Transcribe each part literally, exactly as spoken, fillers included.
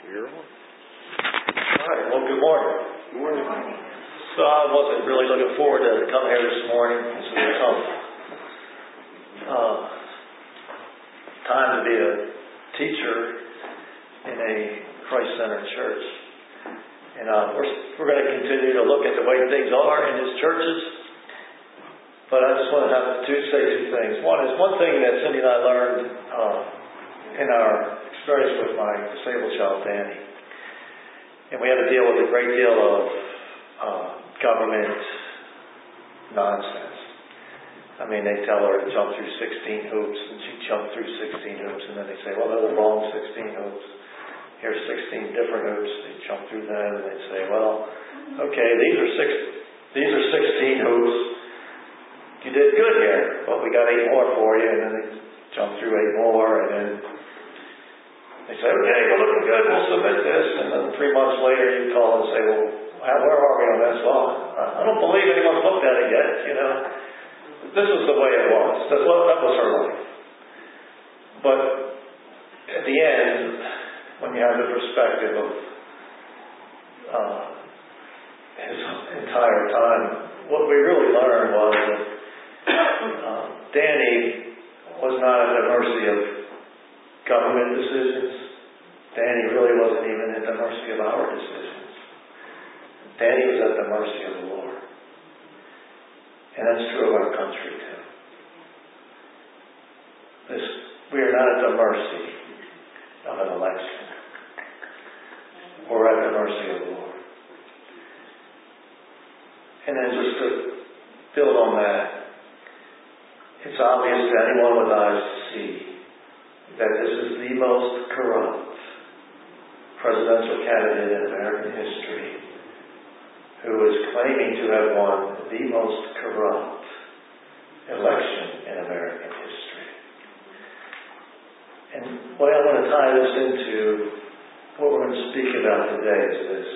You're on. All right. Well, good morning. Good morning. So I wasn't really looking forward to coming here this morning. This is a tough uh, time to be a teacher in a Christ-centered church. And uh, we're, we're going to continue to look at the way things are in His churches. But I just want to have to say two things. One is one thing that Cindy and I learned uh, in our experience with my disabled child, Danny. And we had to deal with a great deal of uh, government nonsense. I mean, they tell her to jump through sixteen hoops, and she jumped through sixteen hoops, and then they say, well, they're the wrong sixteen hoops. Here's sixteen different hoops. They jump through them, and they say, well, okay, these are six, these are sixteen hoops. You did good here, but we got eight more for you, and then they jump through eight more, and then they say, okay, you're looking good, we'll submit this, and then three months later you call and say, well, where are we on this law? I don't believe anyone's looked at it yet, you know. This is the way it was. That's what, that was her life. But at the end, when you have the perspective of uh, his entire time, what we really learned was that uh, Danny was not at the mercy of government decisions. Danny really wasn't even at the mercy of our decisions. Danny was at the mercy of the Lord. And that's true of our country too. This, we are not at the mercy of an election. We're at the mercy of the Lord. And then just to build on that, it's obvious to anyone with eyes to see that this is the most corrupt presidential candidate in American history who is claiming to have won the most corrupt election in American history. And the way I want to tie this into what we're going to speak about today is this: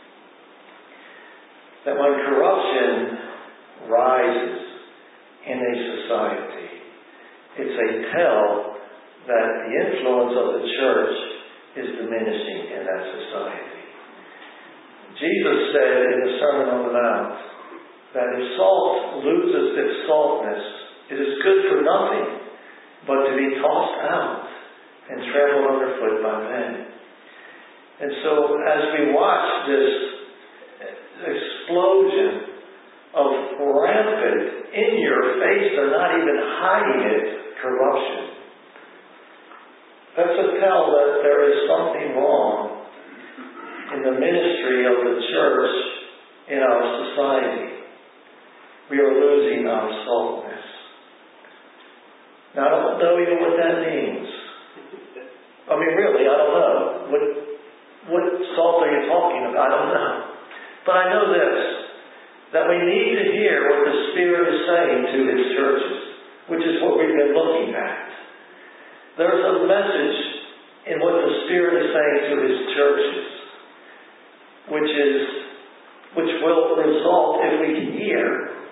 that when corruption rises in a society, it's a tell that the influence of the church is diminishing in that society. Jesus said in the Sermon on the Mount that if salt loses its saltness, it is good for nothing but to be tossed out and trampled underfoot by men. And so as we watch this explosion of rampant, in your face, they're not even hiding it, corruption, that's a tell that there is something wrong in the ministry of the church in our society. We are losing our saltness. Now, I don't know even what that means. I mean, really, I don't know. What, what salt are you talking about? I don't know. But I know this, that we need to hear what the Spirit is saying to His churches, which is what we've been looking at. There's a message in what the Spirit is saying to His churches, which is, which will result, if we hear,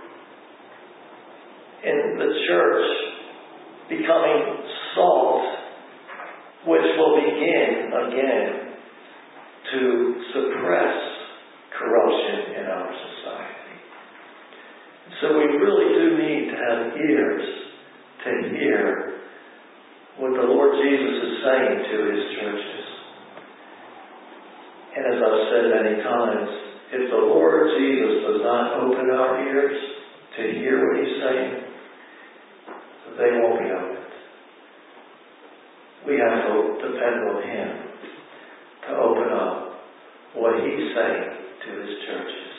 in the church becoming salt, which will begin again to suppress corruption in our society. So we really do need to have ears to hear what the Lord Jesus is saying to His churches. And as I've said many times, if the Lord Jesus does not open our ears to hear what He's saying, they won't be opened. We have to depend on Him to open up what He's saying to His churches.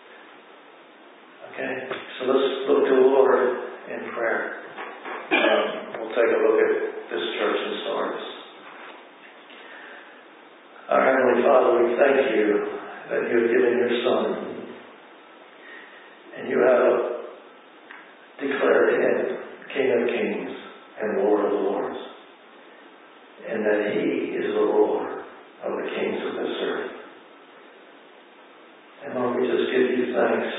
Okay? So let's look to the Lord in prayer. Um, we'll take a look at this church in Sardis. Our Heavenly Father, we thank You that You have given Your Son, and You have declared Him King of Kings and Lord of Lords, and that He is the Lord of the kings of this earth. And Lord, we just give You thanks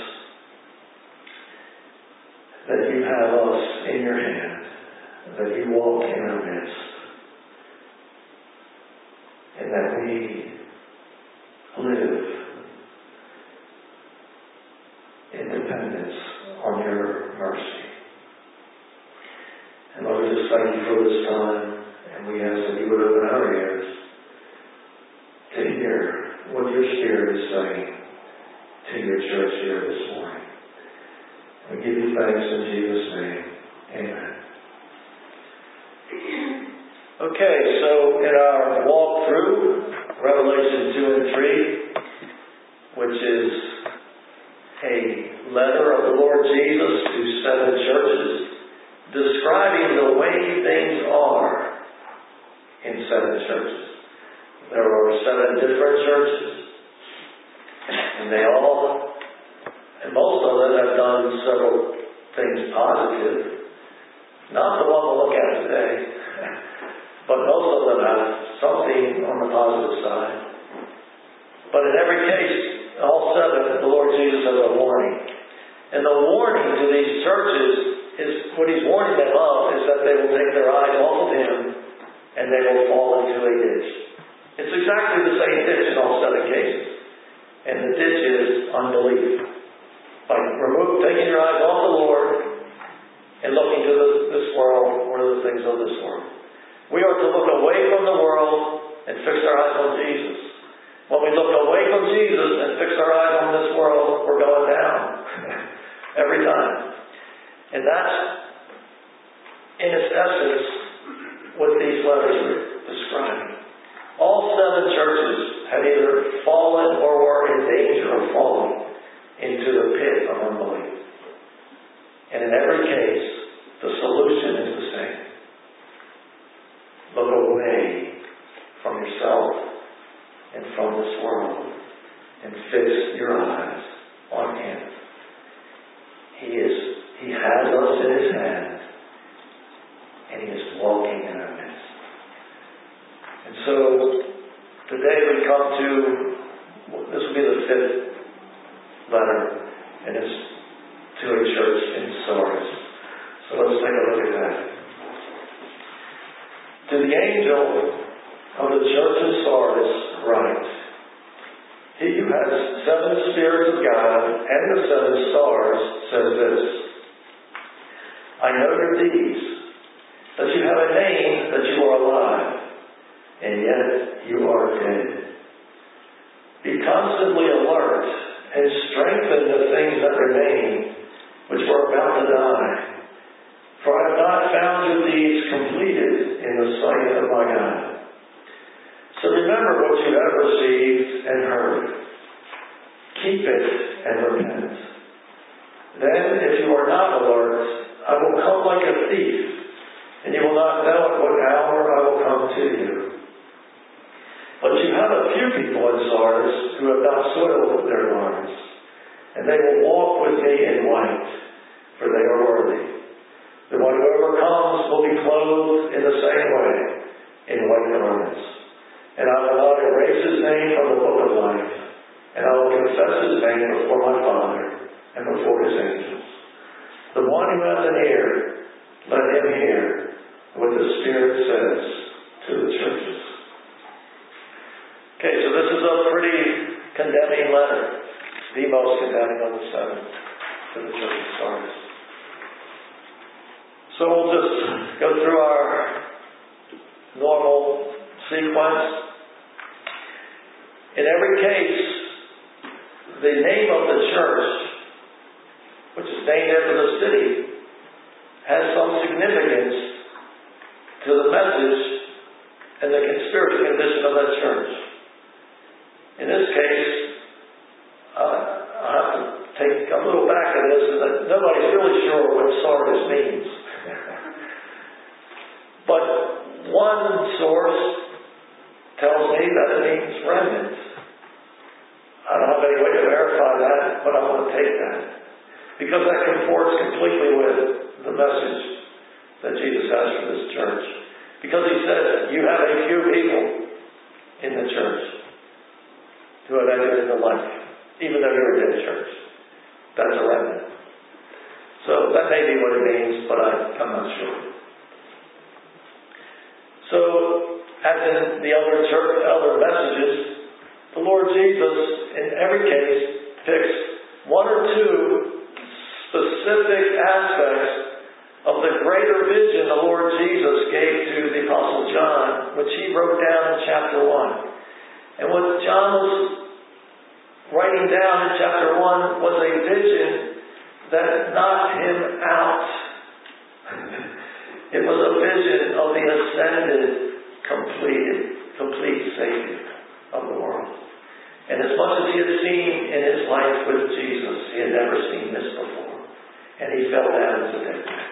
that You have us in Your hand, that You walk in our midst, and that we live in dependence on your mercy. And Lord, we just thank you for this time, and we ask that you would open our ears to hear what your Spirit is saying to your church here this morning. We give you thanks in Jesus' name. Amen. Okay, so in our walk through Revelation two and three, which is a letter of the Lord Jesus to seven churches, describing the way things are in seven churches. There are seven different churches, and they all, and most of them have done several things positive. Not the one we'll look at today, but most of them have something on the positive side. But in every case, all seven, the Lord Jesus has a warning. And the warning to these churches is, what He's warning them of is that they will take their eyes off of Him and they will fall into a ditch. It's exactly the same ditch in all seven cases. And the ditch is unbelief. By remove, taking your eyes off the Lord and looking to the, this world or the things of this world. We are to look away from the world and fix our eyes on Jesus. When we look away from Jesus and fix our eyes on this world, we're going down. Every time. And that's, in its essence, what these letters are describing. All seven churches had either fallen or were in danger of falling into the pit of unbelief. And in every case, the solution is the same. Look away from yourself and from this world and fix your eyes on Him. He is, He has us in His hand, and He is walking in our midst. And so, today we come to, this will be the fifth letter, and it's to a church in Sardis. So let's take a look at that. To the angel of the church in Sardis write, He who has seven spirits of God and the seven stars says this, I know your deeds, that you have a name, that you are alive, and yet you are dead. Be constantly alert and strengthen the things that remain, which were about to die. For I have not found your deeds completed in the sight of my God. So remember what you have received and heard. Keep it and repent. Then, if you are not alert, I will come like a thief, and you will not know at what hour I will come to you. But you have a few people in Sardis who have not soiled their garments, and they will walk with me in white, for they are worthy. The one who overcomes will be clothed in the same way, in white garments. And I will not erase his name from the book of life, and I will confess his name before my Father and before his angels. The one who has an ear, let him hear what the Spirit says to the churches. Okay, so this is a pretty condemning letter. The most condemning of the seven to the church of Sardis. So we'll just go through our normal sequence. In every case, the name of the church, which is named after the city, has some significance to the message and the spiritual condition of that church. In this case, uh, I have to take a little back of this, and that nobody's really sure what Sardis means. But one source tells me that it means remnant. I don't have any way to verify that, but I want to take that. Because that comports completely with the message that Jesus has for this church. Because He said, you have a few people in the church who have entered into life, even though you're a dead church. That's a remnant. So that may be what it means, but I, I'm not sure. So, as in the other church, other messages, the Lord Jesus wrote down in chapter one. And what John was writing down in chapter one was a vision that knocked him out. It was a vision of the ascended, completed, complete Savior of the world. And as much as he had seen in his life with Jesus, he had never seen this before. And he fell down as a dead man.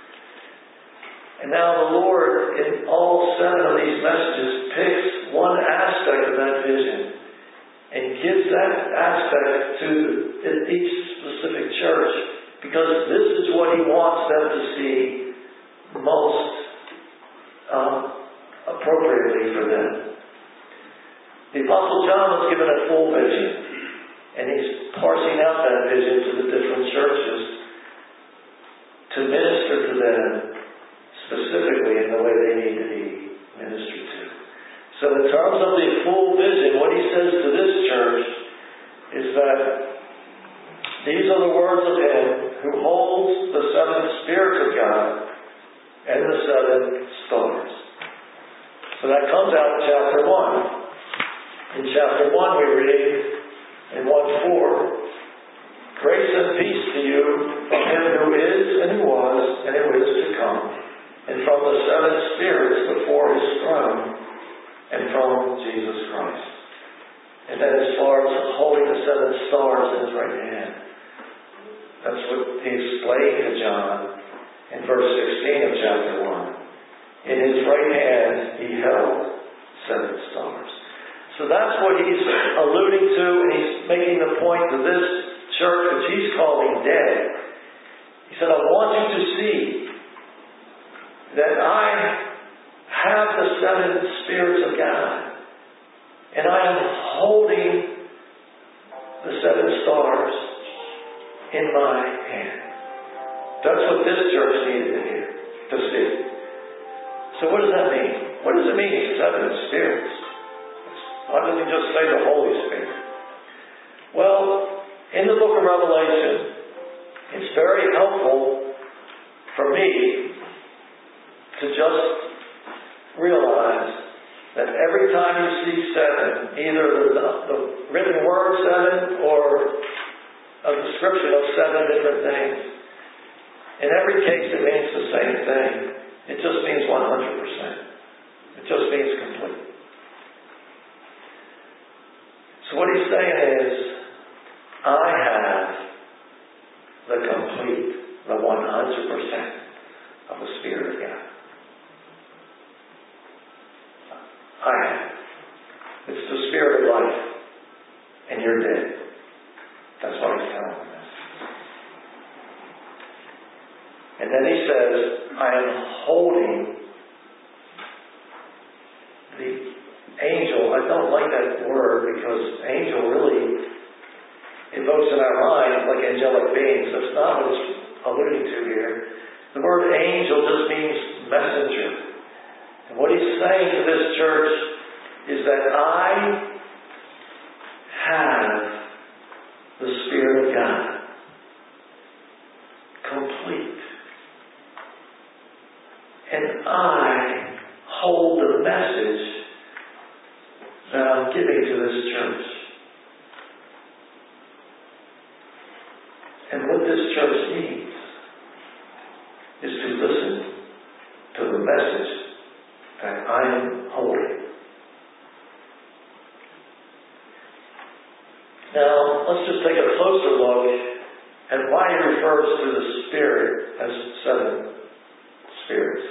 And now the Lord, in all seven of these messages, picks one aspect of that vision and gives that aspect to each specific church, because this is what he wants them to see most um, appropriately for them. The Apostle John was given a full vision, and he's parsing out that vision to the different churches to minister to them specifically in the way they need to be ministered to. So in terms of the full vision, what he says to this church is that these are the words of him who holds the seven spirits of God and the seven stars. So that comes out in chapter one. In chapter one we read in one four, grace and peace to you from him who is and who was and who is to come, and from the seven spirits before his throne, and from Jesus Christ. And then as far as holding the seven stars in his right hand, that's what he explained to John in verse sixteen of chapter one. In his right hand he held seven stars. So that's what he's alluding to, and he's making the point to this church which he's calling dead. He said, I want you to see that I have the seven spirits of God, and I am holding the seven stars in my hand. That's what this church needed to hear, to see. So what does that mean? What does it mean, seven spirits? Why doesn't he just say the Holy Spirit? Well, in the book of Revelation, it's very helpful for me to just realize that every time you see seven, either the, the written word seven or a description of seven different things, in every case it means the same thing. It just means one hundred percent. It just means complete. So what he's saying is, I have the complete, the one hundred percent of the Spirit of God. I have. It's the Spirit of life. And you're dead. That's what he's telling us. And then he says, I am holding the angel. I don't like that word because angel really evokes in our mind like angelic beings. That's not what it's alluding to here. The word angel just means messenger. And what he's saying to this church is that I have the Spirit of God. Complete. And I hold the message that I'm giving to this church. And what this church needs is to listen to the message that I am holding. Now, let's just take a closer look at why he refers to the Spirit as seven spirits.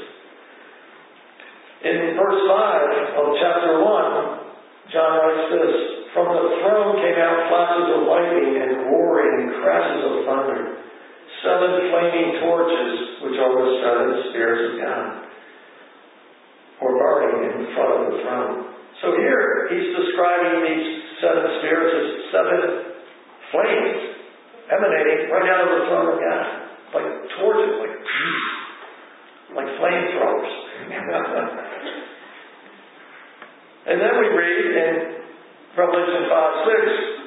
In verse five of chapter one, John writes this, from the throne came out flashes of lightning and roaring and crashes of thunder, seven flaming torches, which are the seven spirits of God, were burning in front of the throne. So here, he's describing these seven spirits as seven flames emanating right out of the throne of God, like torches, like like flamethrowers. And then we read in Revelation five six,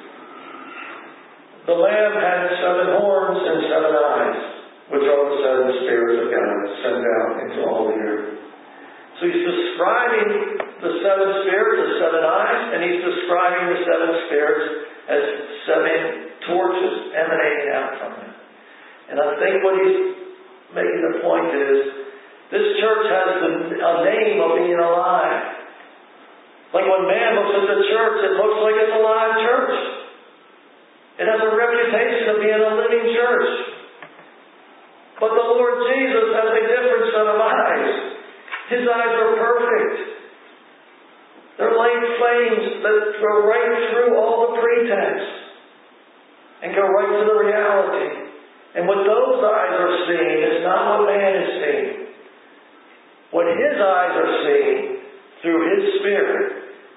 the Lamb had seven horns and seven eyes, which are the seven spirits of God sent out into all the earth. So he's describing the seven spirits as seven eyes, and he's describing the seven spirits as seven torches emanating out from him. And I think what he's making the point is, this church has the, a name of being alive. Like when man looks at the church, it looks like it's a live church. It has a reputation of being a living church. But the Lord Jesus has a different set of eyes. His eyes are perfect. They're like flames that go right through all the pretense and go right to the reality. And what those eyes are seeing is not what man is seeing. What His eyes are seeing through His Spirit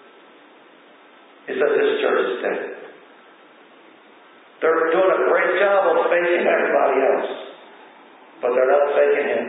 is that this church is dead. They're doing a great job of faking everybody else, but they're not faking Him.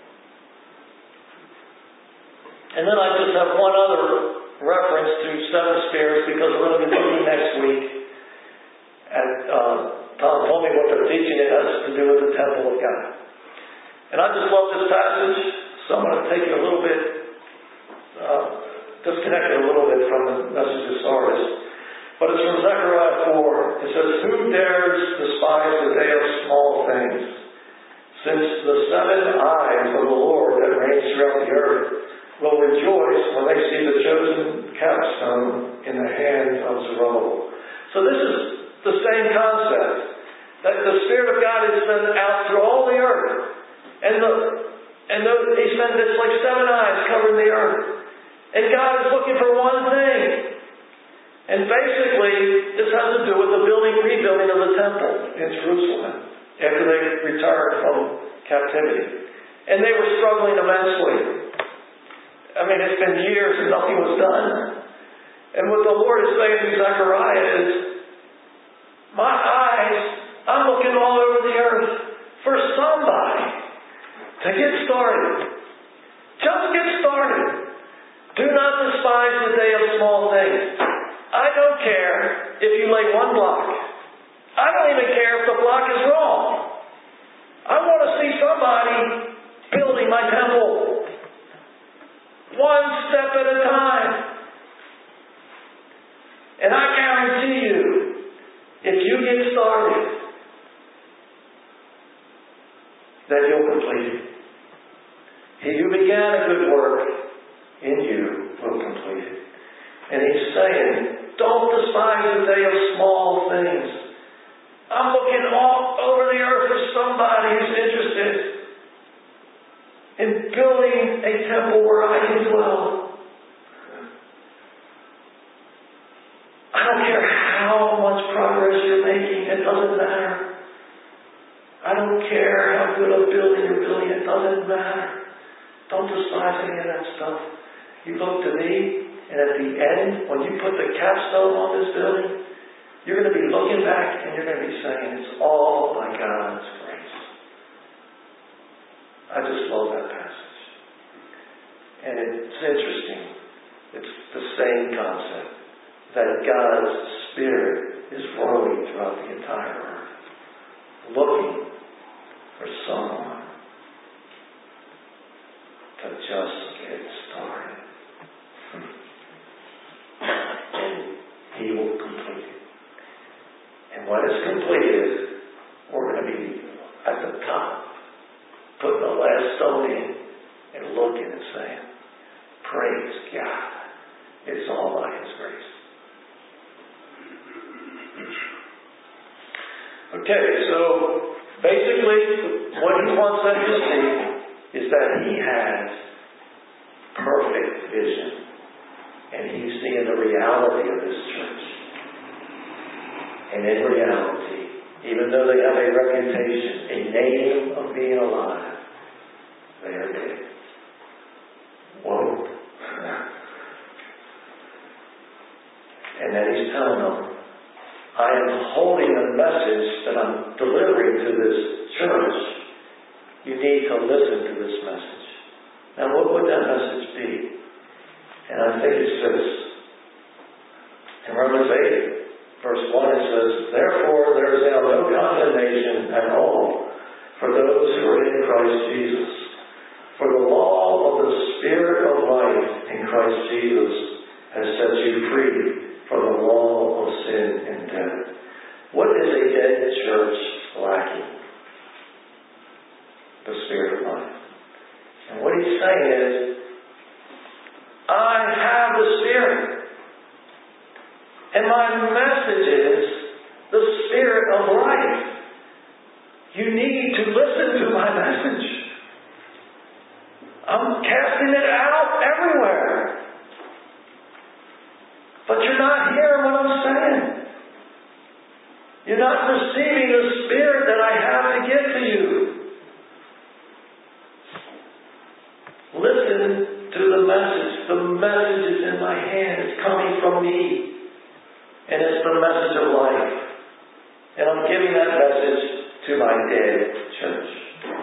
And then I just have one other reference to seven spirits, because we're going to be looking next week at, uh, Tom told me what they're teaching. It has to do with the temple of God. And I just love this passage, so I'm going to take it a little bit, uh, disconnect it a little bit from the message of Sardis. But it's from Zechariah four. It says, "Who dares despise the day of small things? Since the seven eyes of the Lord that reigns throughout the earth will rejoice when they see the chosen capstone in the hand of Zerubbabel." So this is the same concept, that the Spirit of God is sent out through all the earth. And the, and the, He sent this like seven eyes covering the earth. And God is looking for one thing. And basically, this has to do with the building, rebuilding of the temple in Jerusalem after they returned from captivity. And they were struggling immensely. I mean, it's been years and nothing was done. And what the Lord is saying to Zechariah is, my eyes, I'm looking all over the earth for somebody to get started. Just get started. Do not despise the day of small things. I don't care if you lay one block. I don't even care if the block is wrong. I want to see somebody building my temple. One step at a time. And I guarantee you, if you get started, that you'll complete it. He who began a good work in you will complete it. And He's saying, don't despise the day of small things. I'm looking all over the earth for somebody who's interested in building a temple where I can dwell. I don't care how much progress you're making, it doesn't matter. I don't care how good a building you're building, it doesn't matter. Don't despise any of that stuff. You look to me, and at the end, when you put the capstone on this building, you're going to be looking back and you're going to be saying, it's all by God's grace. I just love that passage. And it's interesting. It's the same concept, that God's Spirit is roaming throughout the entire earth, looking for someone to just get started. And He will complete it. And when it's completed, we're going to be at the top, putting the last stone in and looking and saying, praise God. It's all by His grace. Okay, so basically what He wants them to see is that He has perfect vision. And He's seeing the reality of this church. And in reality, even though they have a reputation, a name of being alive, they are dead. Whoa. And then He's telling them, I am holding a message that I'm delivering to this church. You need to listen to this message. Now, what would that message be? And I think it's this. In Romans eight, verse one, it says, therefore there is now no condemnation at all for those who are in Christ Jesus. For the law of the Spirit of life in Christ Jesus has set you free from the law of sin and death. What is a dead church lacking? The Spirit of life. And what he's saying is, I have the Spirit. And my message is the Spirit of life. You need to listen to my message. I'm casting it out everywhere. But you're not hearing what I'm saying. You're not receiving the Spirit that I have to give to you. Listen to the message. The message is in my hand. It's coming from me. And it's the message of life. And I'm giving that message to my dead church.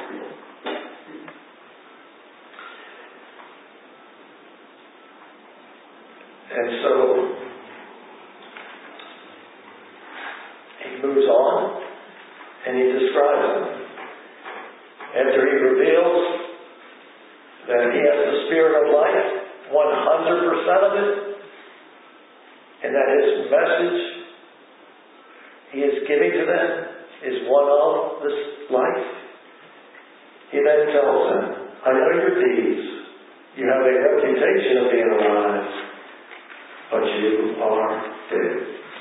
And so he moves on and he describes them. After he reveals that he has the Spirit of life, one hundred percent of it, and that his message he is giving to them is one of this life. He then tells them, I know your deeds. You have a reputation of being alive, but you are dead.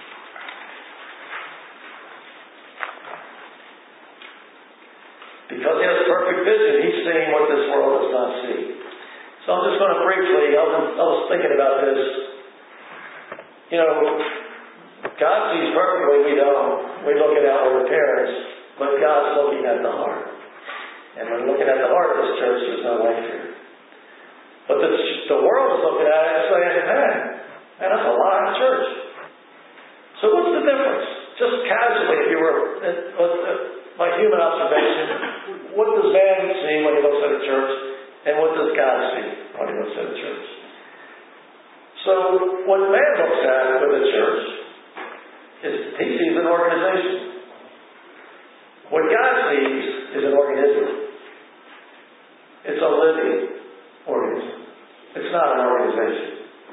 Because he has perfect vision, he's seeing what this world does not see. So I'm just going to briefly, I was, I was thinking about this. You know, God sees perfectly, we don't. We look at outward appearance, but God's looking at the heart. And when looking at the heart of this church, there's no life here. But the, the world is looking at it and saying, hey, man, that's a lot of church. So what's the difference? Just casually, if you were, by human observation, what does man see when he looks at a church? And what does God see when he looks at a church? So what man looks at with a church is he sees an organization. What God sees is an organism. It's a living organism. It's not an organization.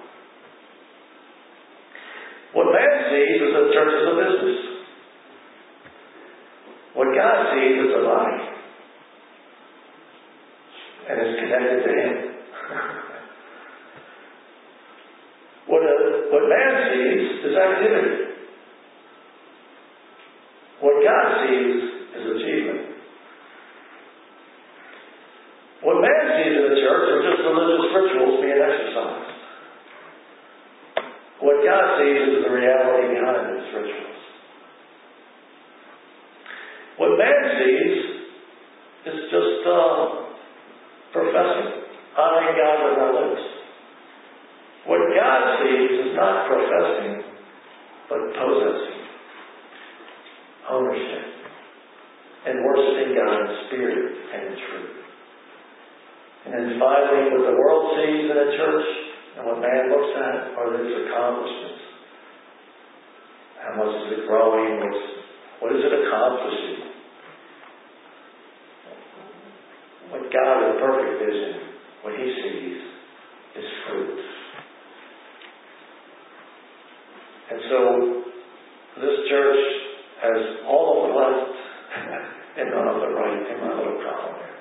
What man sees is a church as a business. What God sees is a body. And it's connected to Him. what, a, what man sees is activity. What God sees is achievement. What man sees in the church are just religious rituals being exercised. What God sees is the reality behind those rituals. What man sees is just uh, professing, honoring God with our lips. What God sees is not professing, but possessing, ownership, and worshiping God in spirit and in truth. And then finally, what the world sees in a church and what man looks at are its accomplishments. How much is it growing? What's, what is it accomplishing? What God with perfect vision, what He sees is fruit. And so, this church has all of the left and none of the right in my little column here.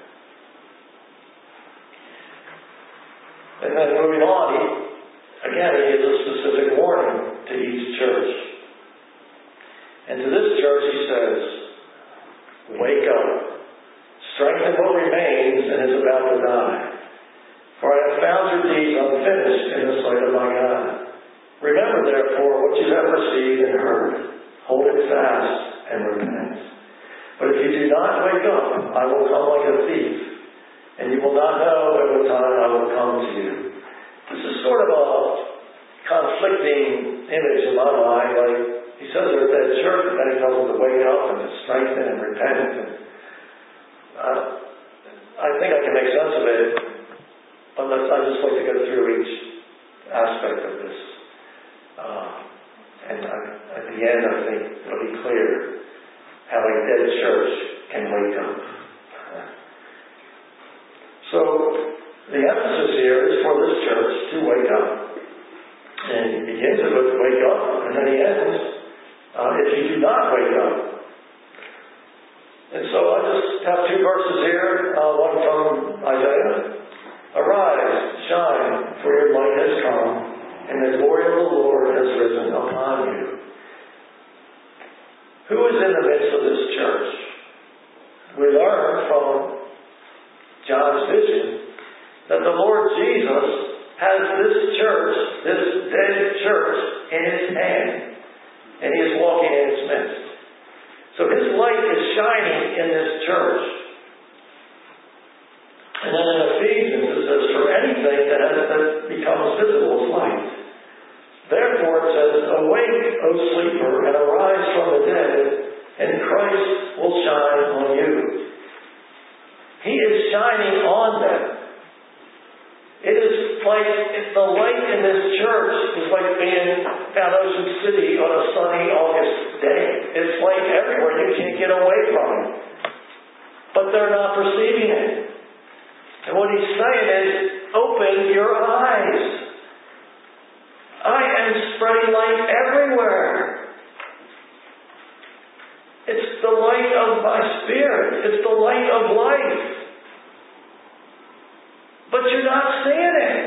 And then moving on, he, again, he gives a specific warning to each church. And to this church he says, wake up, strengthen what remains and is about to die. For I have found your deeds unfinished in the sight of my God. Remember therefore what you have received and heard. Hold it fast and repent. But if you do not wake up, I will come like a thief, and you will not know at what time I will come to you. This is sort of a conflicting image in my mind. Like he says there's that church, and then he tells them to wake up and to strengthen and repent. And uh, I think I can make sense of it, but let's, I just like to go through each aspect of this. Uh, and I, at the end, I think it'll be clear how a dead church can wake up. So, the emphasis here is for this church to wake up. And he begins it with wake up, and then he ends, uh, if you do not wake up. And so I just have two verses here, uh, one from Isaiah. Arise, shine, for your light has come, and the glory of the Lord has risen upon you. Who is in the midst of this church? We learn from John's vision that the Lord Jesus has this church, this dead church, in His hand, and He is walking in its midst. So His light is shining in this church. And then in Ephesians it says, for anything that, has, that becomes visible is light. Therefore it says, awake, O sleeper, and arise from the dead, and Christ will shine on you. He is shining on them. It is like if the light in this church is like being down Ocean City on a sunny August day. It's like everywhere. You can't get away from it. But they're not perceiving it. And what he's saying is, open your eyes. I am spreading light everywhere. It's the light of my Spirit. It's the light of life. But you're not seeing it.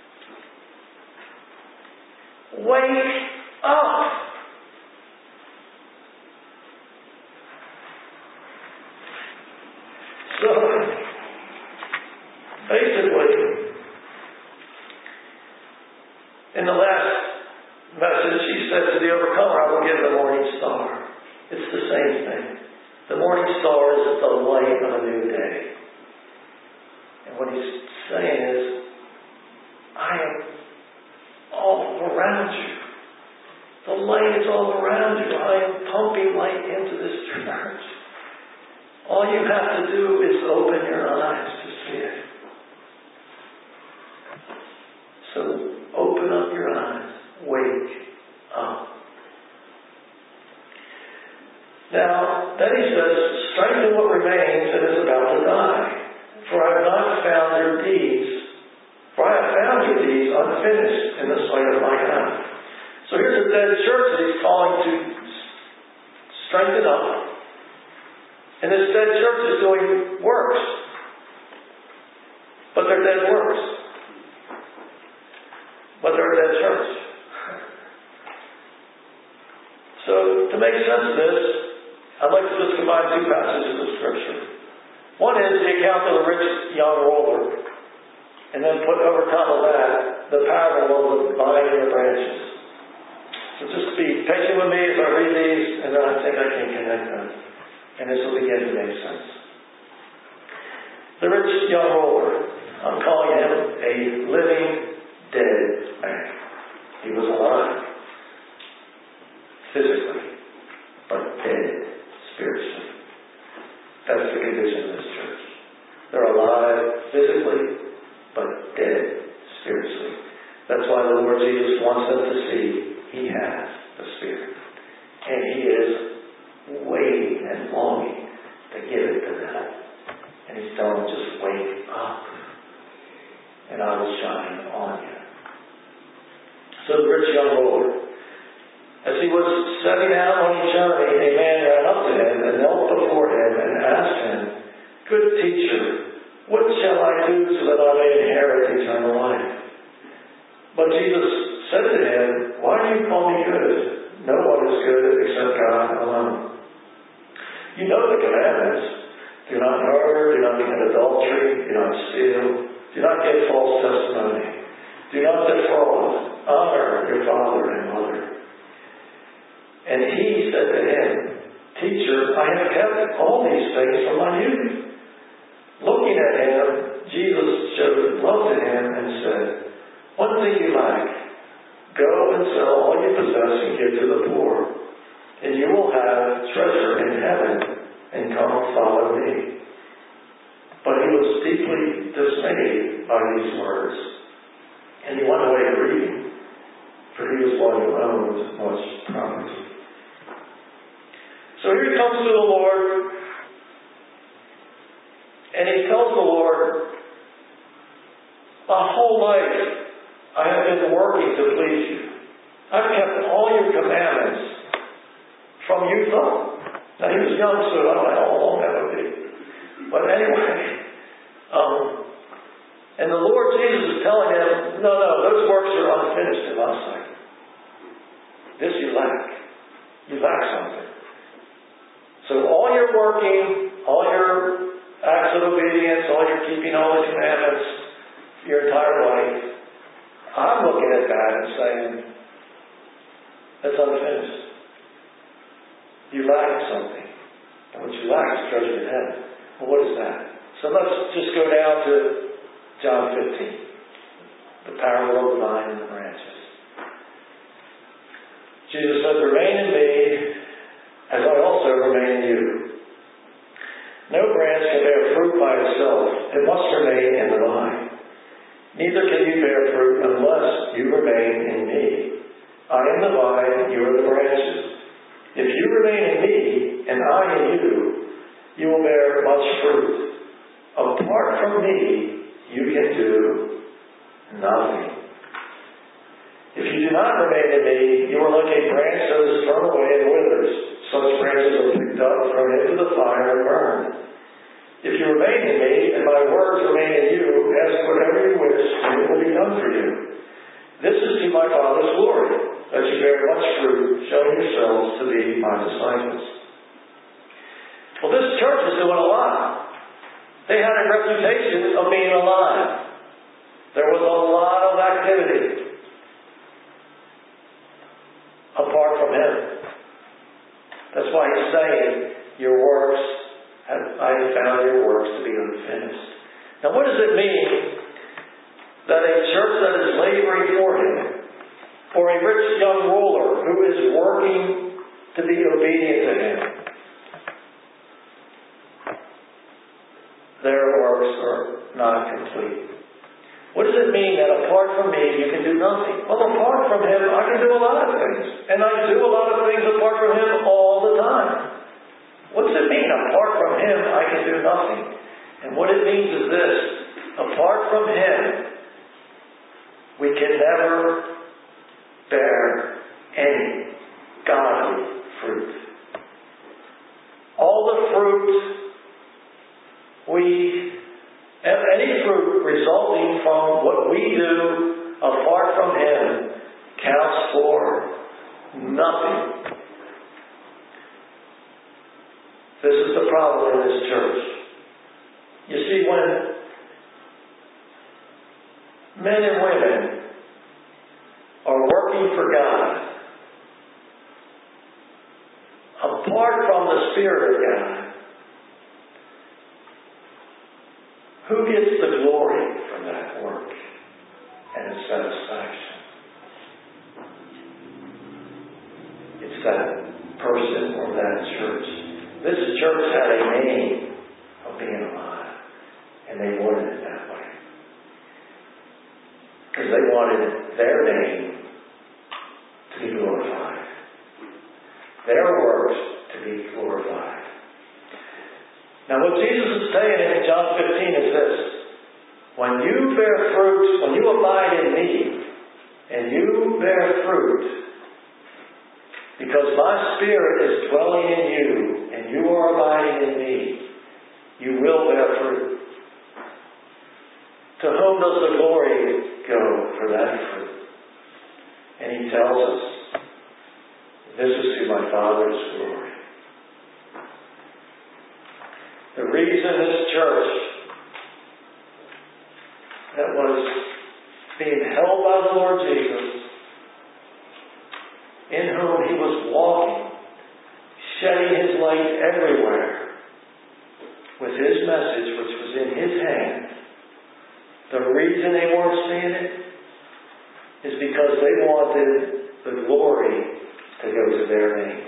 Wake up. So, basically, in the last message, he said to the overcomer, I will give the morning star. It's the same thing. The morning star is the light of a new day. And what he's saying is, I am all around you. The light is all around you. I am pumping light into this church. All you have to do is open your eyes to see it. So open up your eyes. Wake up. Now, then he says, strengthen what remains and is about to die. For I have not found your deeds. For I have found your deeds unfinished in the sight of my God. So here's a dead church that he's calling to strengthen up. And this dead church is doing works. But they're dead works. But they're a dead church. So to make sense of this, I'd like to just combine two passages of Scripture. One is the account of the rich young ruler. And then put over top of that the parable of the vine and the branches. So just be patient with me as I read these, and then I think I can connect them. And this will begin to make sense. The rich young ruler, I'm calling him a living, dead man. He was alive, physically, but dead spiritually. That's the condition of this church. They're alive physically, but dead spiritually. That's why the Lord Jesus wants them to see He has the Spirit. And He is waiting and longing to give it to them. And He's telling them, just wake up, and I will shine on you. So the rich young ruler, as he was setting out on his journey, a man ran up to him and knelt before him and asked him, Good teacher, what shall I do so that I may inherit eternal life? But Jesus said to him, Why do you call me good? No one is good except God alone. You know the commandments. Do not murder, do not commit adultery, do not steal, do not give false testimony, do not defraud, honor your father and mother. And he said to him, Teacher, I have kept all these things from my youth. Looking at him, Jesus showed love to him and said, One thing you lack. Go and sell all you possess and give to the poor, and you will have treasure in heaven, and come follow me. But he was deeply dismayed by these words, and he went away grieving, for he was one who owned much property. So here he comes to the Lord, and he tells the Lord, My whole life I have been working to please you. I've kept all your commandments from youth up. Now, he was young, so I don't know how long that would be. But anyway, um, and the Lord Jesus is telling them, no, no, those works are unfinished in my sight. This you lack. You lack something. So all your working, all your acts of obedience, all your keeping all the commandments, your entire life, I'm looking at that and saying, that's unfinished. You lack something. And what you lack is treasure in heaven. Well, what is that? So let's just go down to John fifteen. The parable of the vine and the branches. Jesus said, remain in me as I also remain in you. No branch can bear fruit by itself. It must remain in the vine. Neither can you bear fruit unless you remain in me. I am the vine, you are the branches. If you remain in me, and I in you, you will bear much fruit. Apart from me, you can do nothing. If you do not remain in me, you are like a branch that is thrown away and withers. Such branches are picked up, thrown into the fire, and burned. If you remain in me, and my words remain in you, ask whatever you wish, and it will be done for you. This is to my Father's glory, that you bear much fruit, showing yourselves to be my disciples. Well, this church is doing a lot. They had a reputation of being alive. There was a lot of activity apart from Him. That's why He's saying, your works, have, I have found your works to be unfinished. Now, what does it mean that a church that is laboring for Him, or a rich young ruler who is working to be obedient to Him, their works are not complete? What does it mean that apart from me you can do nothing? Well, apart from Him I can do a lot of things. And I do a lot of things apart from Him all the time. What does it mean? Apart from Him I can do nothing. And what it means is this. Apart from Him we can never bear any godly fruit. All the fruit we Any fruit resulting from what we do apart from Him counts for nothing. This is the problem in this church. You see, when men and women are working for God, apart from the Spirit of God, who gets the glory from that work and its satisfaction? It's that person or that church. This church had a name of being alive, and they wanted it that way. Because they wanted their name to be glorified. Their works to be glorified. Now, what Jesus is saying in John fifteen is this. When you bear fruit, when you abide in me, and you bear fruit, because my Spirit is dwelling in you, and you are abiding in me, you will bear fruit. To whom does the glory go for that fruit? And He tells us, this is to my Father's glory. The reason this church that was being held by the Lord Jesus, in whom He was walking, shedding His light everywhere, with His message which was in His hand, the reason they weren't seeing it is because they wanted the glory to go to their name.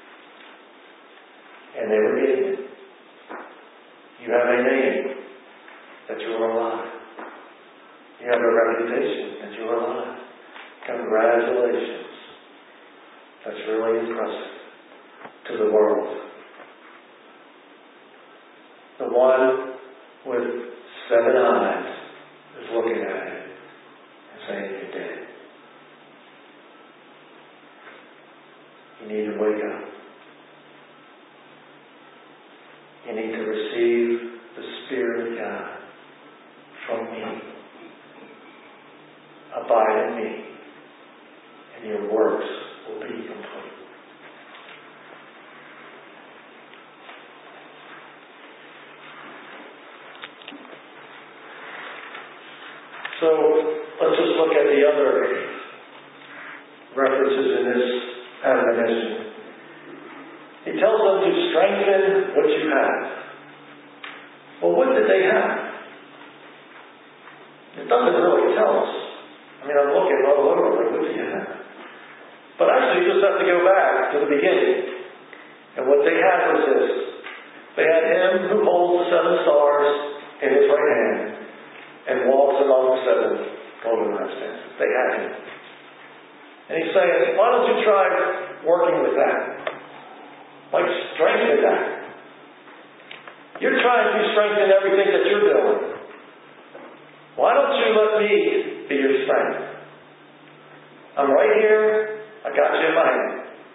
And they were getting it. You have a name that you are alive. You have a reputation that you are alive. Congratulations. That's really impressive to the world. The one with seven eyes is looking at it. You need to wake up. You need to receive the Spirit of God from me. Abide in me, and your works will be complete. So let's just look at the other references in this admonition. He tells them to strengthen what you have. Well, what did they have? It doesn't really tell us. I mean, I'm looking all over, like, what do you have? But actually, you just have to go back to the beginning. And what they had was this. They had Him who holds the seven stars in His right hand and walks among the seven golden lampstands. They had Him. And He's saying, why don't you try working with that? Like, strengthen that. You're trying to strengthen everything that you're doing. Why don't you let me be your strength? I'm right here. I got you in my hand.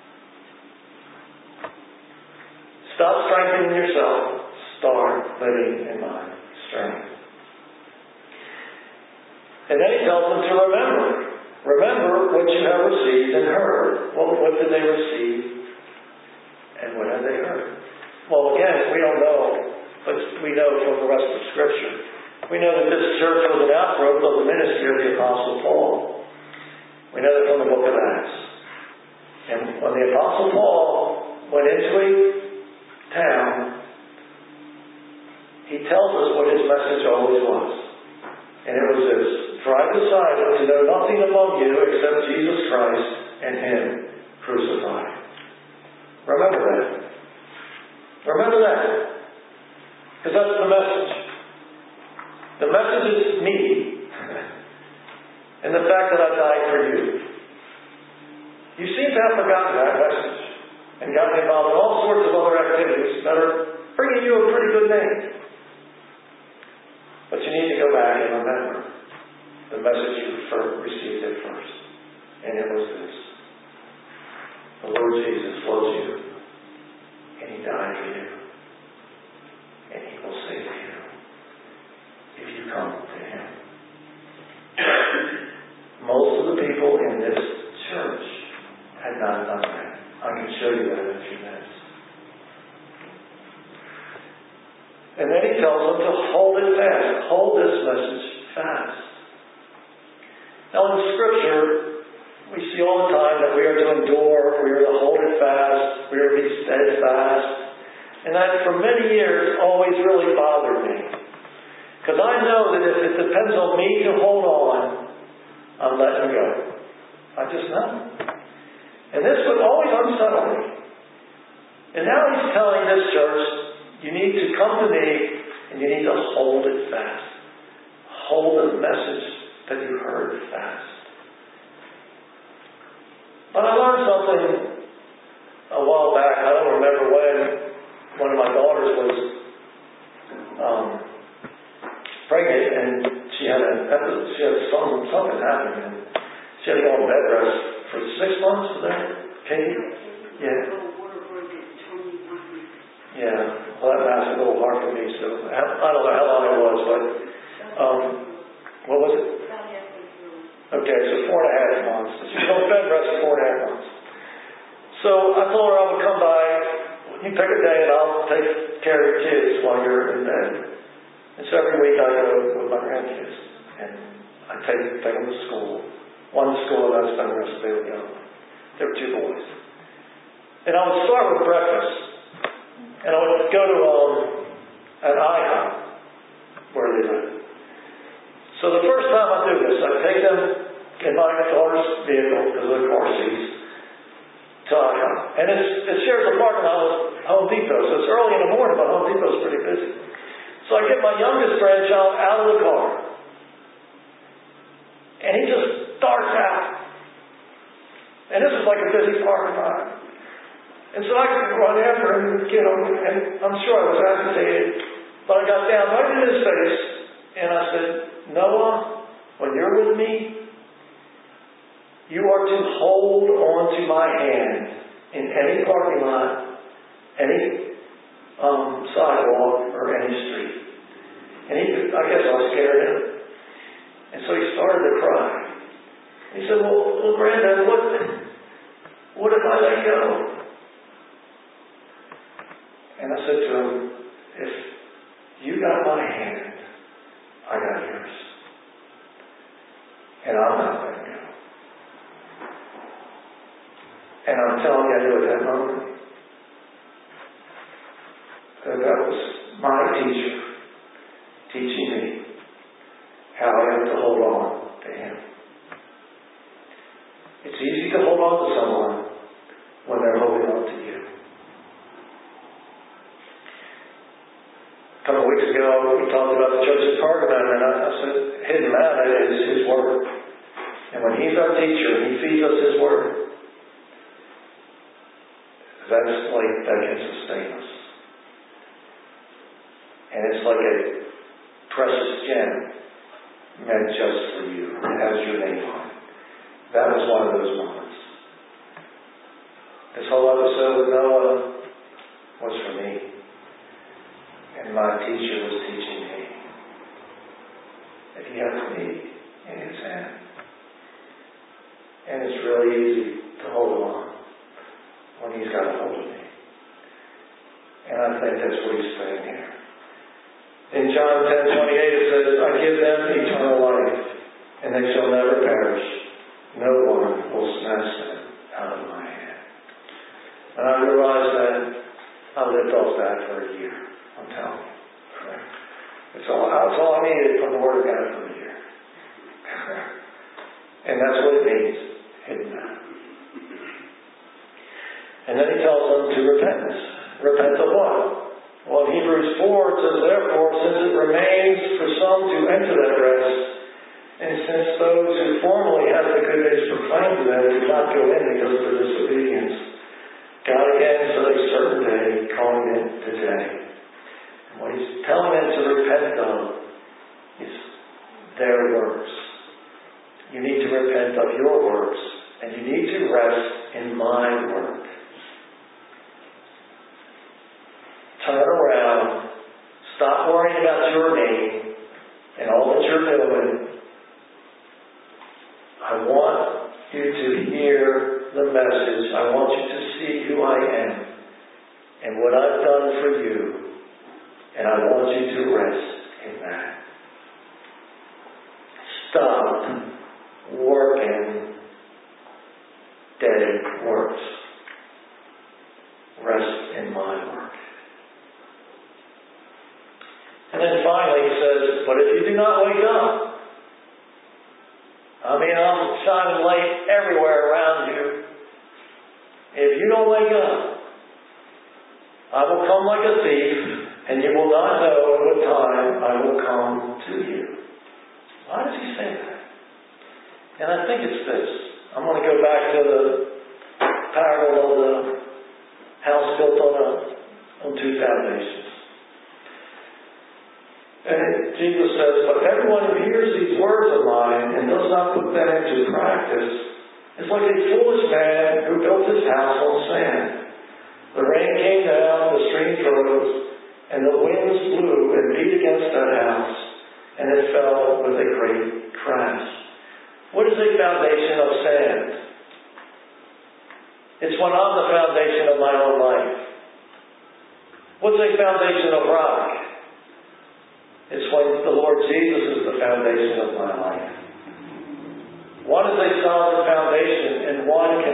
Stop strengthening yourself. Start living in my strength. And then He tells them to remember. Remember what you have received and heard. Well, what did they receive? And what have they heard? Well, again, we don't know, but we know from the rest of Scripture. We know that this church was an outgrowth of the ministry of the Apostle Paul. We know that from the book of Acts. And when the Apostle Paul went into a town, he tells us what his message always was. And it was this: for I decided to know nothing among you except Jesus Christ and Him crucified. Remember that. Remember that. Because that's the message. The message is me. And the fact that I died for you. You seem to have forgotten that message. And gotten involved in all sorts of other activities that are bringing you a pretty good name. But you need to go back and remember the message you received at first. And it was this. The Lord Jesus loves you, and He died for you, and He will save you if you come to Him. Most of the people in this church had not done that. I can show you that in a few minutes. And then He tells them to hold it fast. Hold this message fast. Now in Scripture, we see all the time that we are to endure, we are to hold it fast, we are to be steadfast. And that for many years always really bothered me. Because I know that if it depends on me to hold on, I'm letting go. I just know. And this would always unsettle me. And now He's telling this church, you need to come to me and you need to hold it fast. Hold the message that you heard fast. But I learned something a while back. I don't remember when. One of my daughters was um, pregnant, and she had a she had some something happening, and she had to go on bed rest for six months. Was that Katie? Yeah. Yeah. Well, that math's a little hard for me, so I don't know how long it was, but um, what was it? Okay, so four and a half months. She was on bed rest for four and a half months. So I told her I would come by. You pick a day and I'll take care of your kids while you're in bed. And so every week I go with my grandkids. And I take, take them to school. One to school and I spend the rest of the day with the other one. There were two boys. And I would start with breakfast. And I would go to um, an IHOP where they live. So the first time I do this, I take them in my daughter's vehicle because of the car seats to IHOP. And it's, it shares a parking lot with Home Depot. So it's early in the morning, but Home Depot's pretty busy. So I get my youngest grandchild out of the car. And he just starts out. And this is like a busy parking lot. And so I could run after him and get him. And I'm sure I was agitated. But I got down right in his face. And I said, Noah, when you're with me, you are to hold on to my hand in any parking lot, any um, sidewalk, or any street. And he, I guess I scared him. And so he started to cry. He said, well, well Granddad, what, what if I let go? And I said to him, if you got my hand, I got yours. And I'm not letting go. And I'm telling you, I knew at that moment that that was my teacher teaching me how I have to hold on to Him. It's easy to hold on to someone when they're holding on to you. A couple of weeks ago, we talked about the church at Pergamum, and I, I said, hidden manna is His Word. And when He's our teacher, He feeds us His Word. That's like, that can sustain us. And it's like a precious gem meant just for you. It has your name on it. That was one of those moments. This whole episode with Noah was for me. And my teacher was teaching me that he has me in his hand. And it's really easy to hold on when he's got a hold of me. And I think that's what he's saying here. In John ten twenty-eight it says, I give them eternal life, and they shall never perish. No one will snatch them out of my hand. And I realized that I lived off that for a year. I'm telling you. It's all, that's all I needed from the Word of God for a year. And that's what it means, hidden manna. And then he tells them to repent. Repent of what? Well, in Hebrews four, it says, therefore, since it remains for some to enter that rest, and since those who formerly had the good news proclaimed to them did not go in because of their disobedience, God again set a certain day, calling it today. And what He's telling them to repent of is their works. You need to repent of your works, and you need to rest in my work. Turn around. Stop worrying about your name and all that you're doing. I want you to hear the message. I want you to see who I am and what I've done for you. And I want you to rest in that. Stop working dead works. Rest in my work. And then finally he says, but if you do not wake up, I mean, I'm shining light everywhere around you. If you don't wake up, I will come like a thief, and you will not know at what time I will come to you. Why does he say that? And I think it's this. I'm going to go back to the parable of the house built on, a, on two foundations. And Jesus says, but everyone who hears these words of mine and does not put them into practice is like a foolish man who built his house on sand. The rain came down, the streams rose, and the winds blew and beat against that house, and it fell with a great crash. What is a foundation of sand? It's when I'm the foundation of my own life. What's a foundation of rock? It's when the Lord Jesus is the foundation of my life. One is a solid foundation, and one can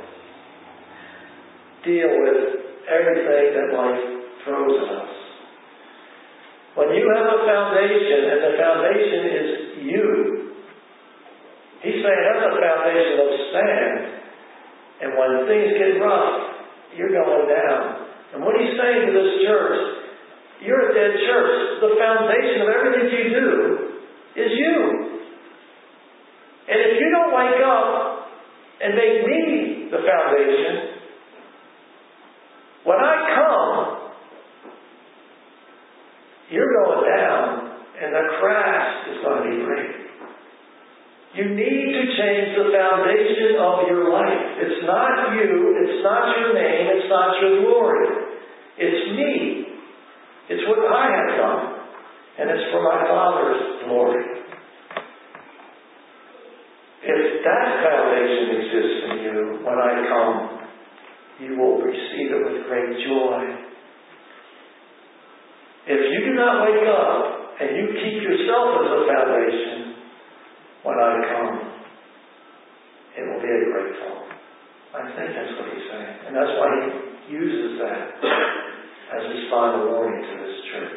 deal with everything that life throws at us. When you have a foundation, and the foundation is you, he's saying that's a foundation of sand, and when things get rough, you're going down. And what he's saying to this church, you're a dead church. The foundation of everything you do is you. And if you don't wake up and make me the foundation, when I come, you're going down and the crash is going to be great. You need to change the foundation of your life. It's not you. It's not your name. It's not your glory. It's me. It's what I have done. And it's for my Father's glory. If that foundation exists in you, when I come, you will receive it with great joy. If you do not wake up and you keep yourself as a foundation, when I come, it will be a great fall. I think that's what he's saying. And that's why he uses that as his final warning to this church.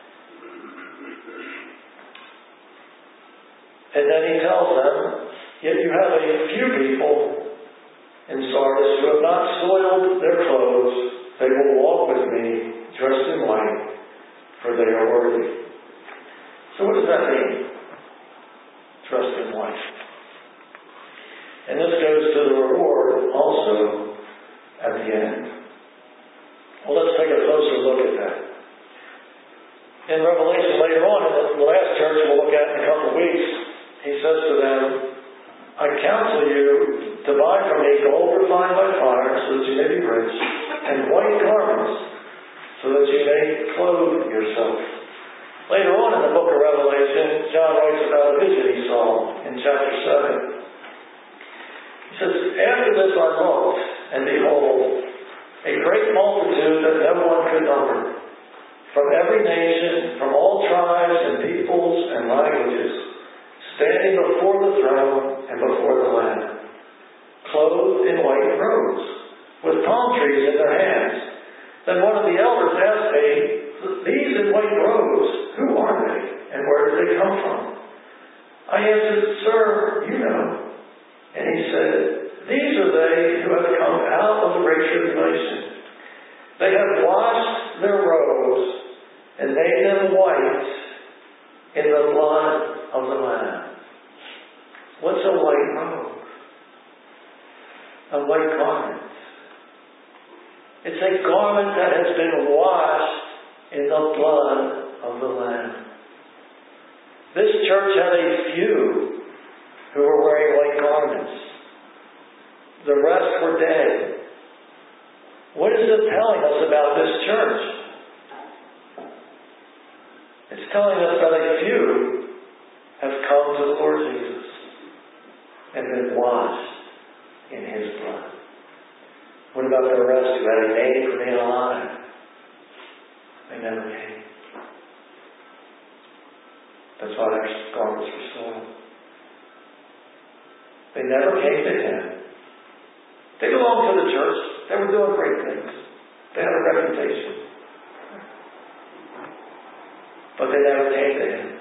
And then he tells them, yet you have a few people in Sardis who have not soiled their clothes. They will walk with me dressed in white, for they are worthy. So what does that mean? Dressed in white. And this goes to the reward also at the end. Well, let's take a closer look at that. In Revelation later on, in the last church we'll look at in a couple of weeks, he says to them, I counsel you to buy from me gold refined by fire, so that you may be rich, and white garments, so that you may clothe yourself. Later on in the book of Revelation, John writes about a vision he saw in chapter seven. He says, after this I looked, and behold, a great multitude that no one could number, from every nation, from all tribes and peoples and languages, standing before the throne and before the Lamb, clothed in white robes, with palm trees in their hands. Then one of the elders asked me, these in white robes, who are they, and where did they come from? I answered, Sir, you know. And he said, these are they who have come out of the great tribulation. They have washed their robes and made them white in the blood of the Lamb. What's a white robe? A white garment. It's a garment that has been washed in the blood of the Lamb. This church had a few who were wearing white garments. The rest were dead. What is it telling us about this church? It's telling us that a few have come to the Lord Jesus and been washed in His blood. What about the rest who had a name for being alive? They never came. That's why their garments were soiled. They never came to Him. They belonged to the church. They were doing great things. They had a reputation. But they never came to Him.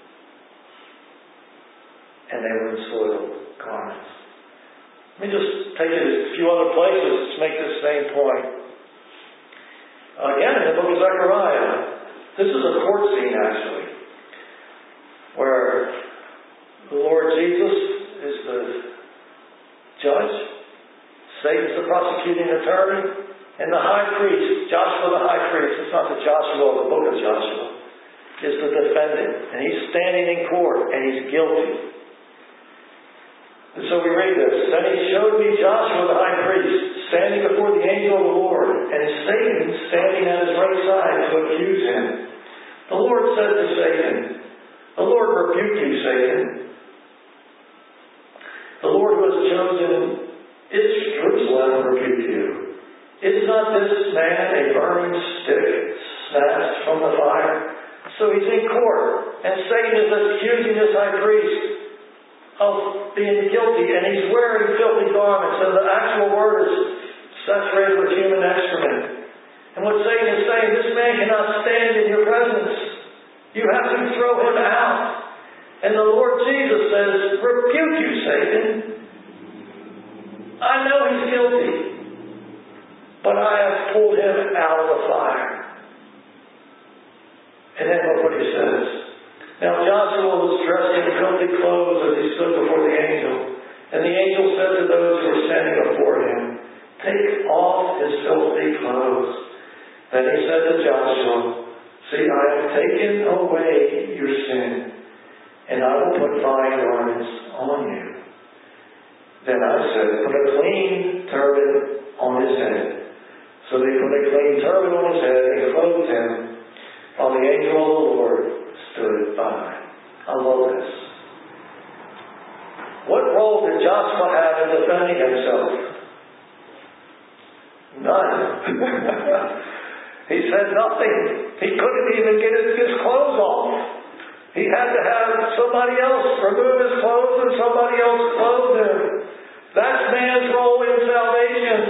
And they were in soiled garments. Let me just take you to a few other places to make this same point. Again, in the book of Zechariah, this is a court scene actually, where the Lord Jesus is the judge, Satan's the prosecuting attorney, and the high priest, Joshua the high priest, it's not the Joshua of the book of Joshua, is the defendant. And he's standing in court, and he's guilty. And so we read this. Then he showed me Joshua the high priest, standing before the angel of the Lord, and Satan standing at his right side to accuse him. The Lord said to Satan, the Lord rebuke you, Satan. The Lord who has chosen its Jerusalem rebuke you. Is not this man a burning stick snatched from the fire? So he's in court, and Satan is accusing this high priest of being guilty, and he's wearing filthy garments, and the actual word is saturated with human excrement. And what Satan is saying, this man cannot stand in your presence. You have to throw him out. And the Lord Jesus says, rebuke you, Satan. I know he's guilty, but I have pulled him out of the fire. And then look what he says. Now Joshua was dressed in filthy clothes as he stood before the angel. And the angel said to those who were standing before him, take off his filthy clothes. Then he said to Joshua, see, I have taken away your sin, and I will put fine garments on you. Then I said, put a clean turban on his head. So they put a clean turban on his head and clothed him, while the angel of the Lord stood by. I love this. What role did Joshua have in defending himself? None. He said nothing. He couldn't even get his, his clothes off. He had to have somebody else remove his clothes and somebody else clothe him. That's man's role in salvation.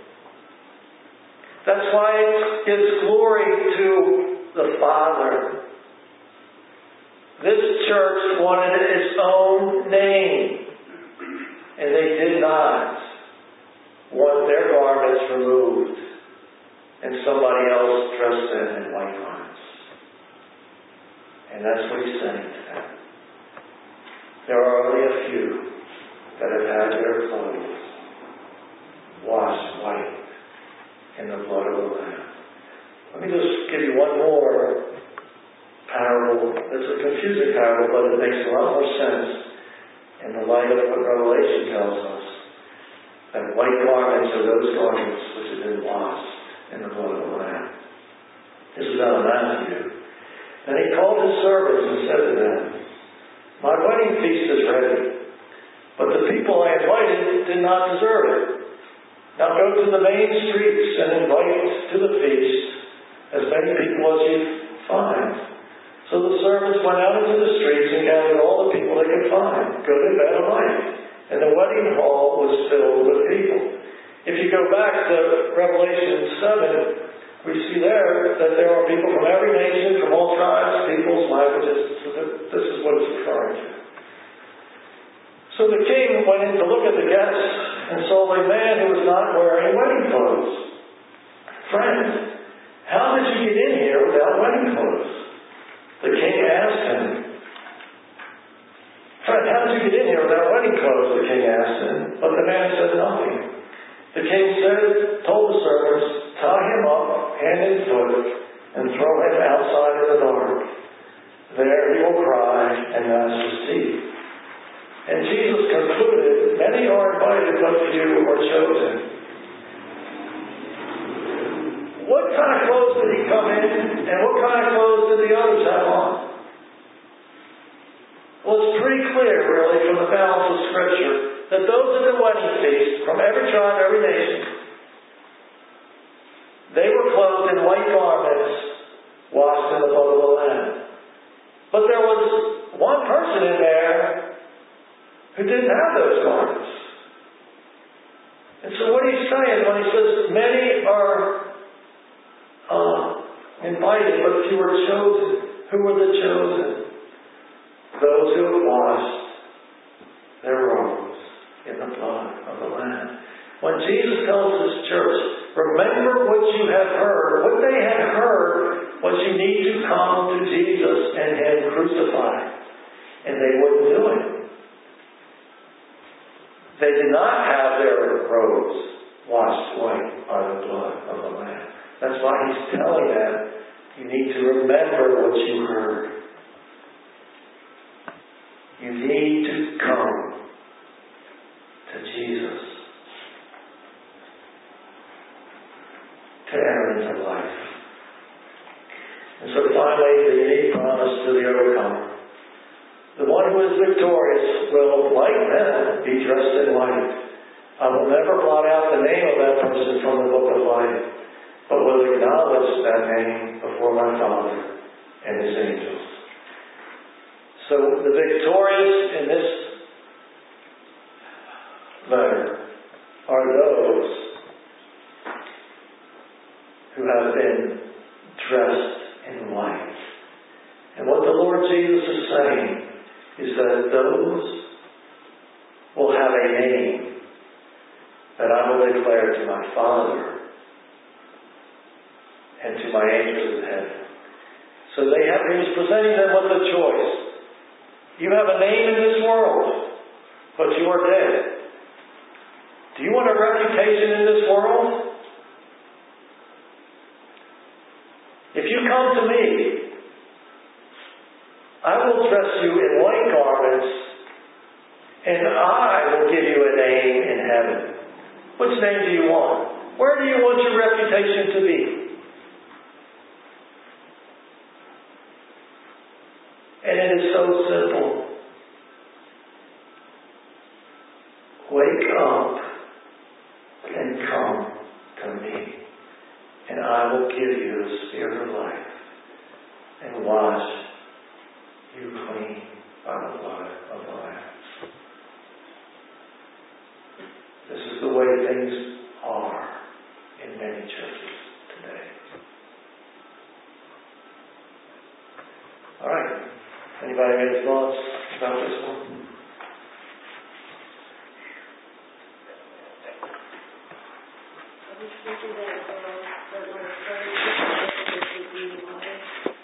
That's why it gives glory to the Father. This church wanted its own name. And they did not want their garments removed and somebody else dressed them in white garments. And that's what he's saying to them. There are only a few that have had their clothes washed white in the blood of the Lamb. Let me just give you one more parable. It's a confusing parable, but it makes a lot more sense in the light of what Revelation tells us, that white garments are those garments which have been washed in the blood of the Lamb. This is out of Matthew. And he called his servants and said to them, my wedding feast is ready, but the people I invited did not deserve it. Now go to the main streets and invite to the feast as many people as you find. So the servants went out into the streets and gathered all the people they could find, good and bad alike. And the wedding hall was filled with people. If you go back to Revelation seven, we see there that there are people from every nation, from all tribes, peoples, languages. So this is what it's referring to. So the king went in to look at the guests and saw a man who was not wearing wedding clothes. Friend, how did you get in here without wedding clothes? The king asked him. Friend, how did you get in here without wedding clothes? The king asked him. But the man said nothing. The king said, told the servants, tie him up, hand and foot, and throw him outside in the dark. There he will cry and gnash his teeth. And Jesus concluded, many are invited, but few are chosen. What kind of clothes did he come in, and what kind of clothes did the others have on? Well, it's pretty clear, really, from the balance of Scripture, that those at the wedding feast, from every tribe, every nation, they were clothed in white garments, washed in the blood of the Lamb. But there was one person in there who didn't have those garments. And so what he's saying when he says, many are uh, invited, but few are chosen. Who were the chosen? Those who have washed their robes in the blood of the Lamb. When Jesus tells his church, remember what you have heard. What they had heard was you need to come to Jesus and Him crucified. And they wouldn't do it. They did not have their robes washed white by the blood of the Lamb. That's why he's telling them, you need to remember what you heard. You need to come to Jesus to enter into life. And so finally, the unique promise to the overcomer. The one who is victorious will, like them, be dressed in white. I will never blot out the name of that person from the book of life, but will acknowledge that name before my Father and His angels. So the victorious in this letter are those who have been dressed in white. And what the Lord Jesus is saying is that those will have a name that I will declare to my Father and to my angels in heaven. So they have, he was presenting them with a choice. You have a name in this world, but you are dead. Do you want a reputation in this world? If you come to me, I will dress you in white garments, and I will give you a name in heaven. Which name do you want? Where do you want your reputation to be? And it is so simple. Wake up and come to me, and I will give you the Spirit of life and wash you clean by the blood of the Lamb. This is the way things are in many churches today. All right. Anybody have any thoughts about this one? I was thinking that, uh, that like